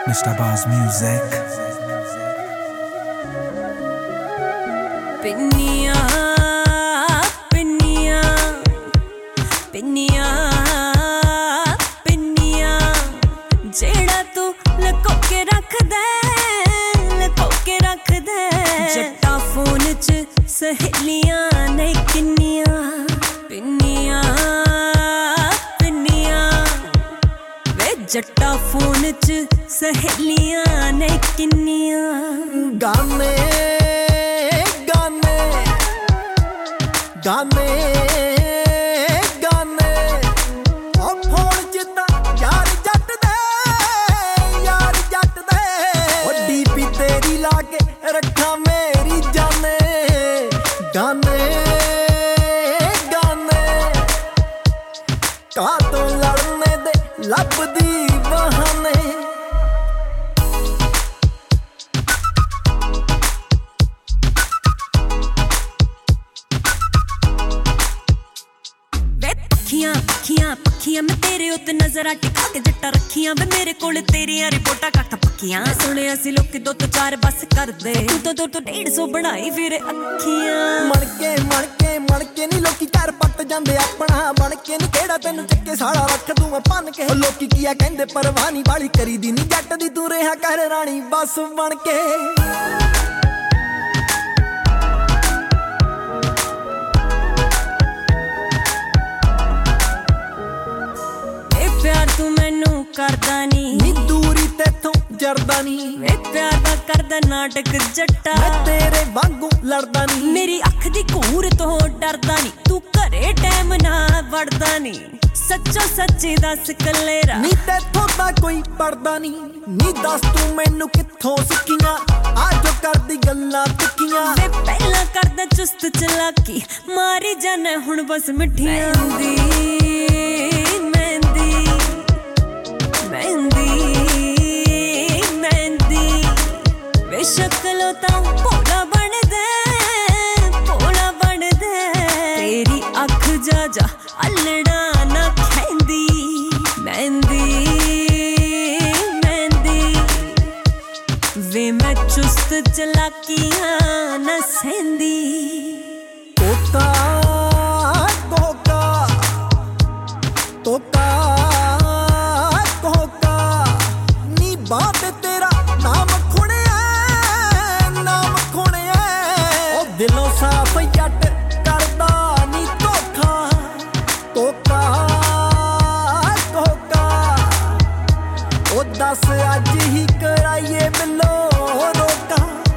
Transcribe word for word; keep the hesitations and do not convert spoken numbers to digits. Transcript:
Mister Bars Music. Pinya, pinya, pinya, pinya. जेड़ा तू लको के रख दे, लको के रख दे. जट्टा फोन च सहेलियां ने किन्नियां. पिन्नियां, पिन्नियां. वे जट्टा फोन च सहेलियां ने किन्नियां. गाने गाने गाने गाने ओ फोन जिद्दा यार जट दे यार जट दे ओ डीपी तेरी ला के रखा मेरी जाने गाने गाने का तो लड़ने दे लभदी बहाने. पखियां पखियां पखियां मैं तेरे उत्ते नजर टिका के जट्टा रखियां वे मेरे कोल तेरियां रिपोर्टां कट पक्कियां. सुनिया सी लोग दो तो चार बस कर दे तू तो दो तो डेढ़ सौ बनाई फिर अखियां. मणके मणके मणके नी लोकी घर पट जांदे अपना मणके नी केड़ा तैनू चक्के साला रख दूंगा पन के. लोकी किया कहंदे परवानी वाली करी दी नी जट दी तू रेहा कर रानी बस बन के. प्यार तू मैनू करदा नी नी दूरी तेथों जरदा नी. वे प्यार दा करदा नाटक जट्टा मैं तेरे वांगू लड़दा नी. मेरी अख दी घूर तो डरदा नी तू घरे टाइम ना वड़दा नी. सच्चो सच्ची दस कलेरा नी तेथों तां कोई पड़दा नी. नी दस तू मैनू कित्थों सिक्खियां आ जो करदी गल्लां तिक्कियां. वे पहला करदा चुस्त चलाकी मारी जाने हुण बस मिठियां दी. शक्लो तां भोला बन दे भोला बन दे. तेरी अख जा जा अल्लड़ा ना खैंदी मेहंदी मेहंदी. वे मैं चुस्त चलाकियां ना सेंदी. तोता कोका तोता कोका नी बात तेरा नाम दिलों साफ जट करदा नी धोखा. कोका कोका ओ दस अज ही कराइए मिलो रोका.